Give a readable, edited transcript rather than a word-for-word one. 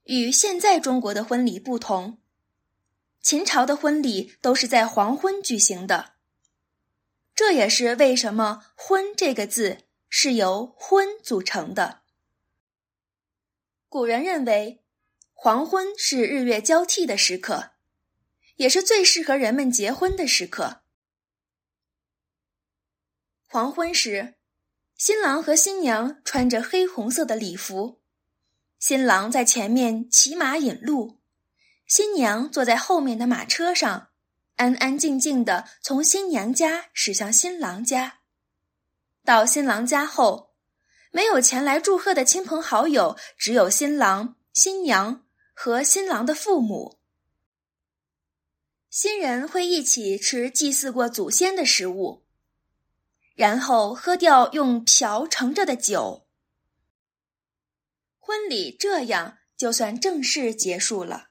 与现在中国的婚礼不同，秦朝的婚礼都是在黄昏举行的。这也是为什么“婚”这个字是由婚组成的。古人认为，黄昏是日月交替的时刻，也是最适合人们结婚的时刻。黄昏时，新郎和新娘穿着黑红色的礼服，新郎在前面骑马引路，新娘坐在后面的马车上，安安静静地从新娘家驶向新郎家。到新郎家后，没有前来祝贺的亲朋好友，只有新郎、新娘和新郎的父母。新人会一起吃祭祀过祖先的食物，然后喝掉用瓢盛着的酒。婚礼这样就算正式结束了。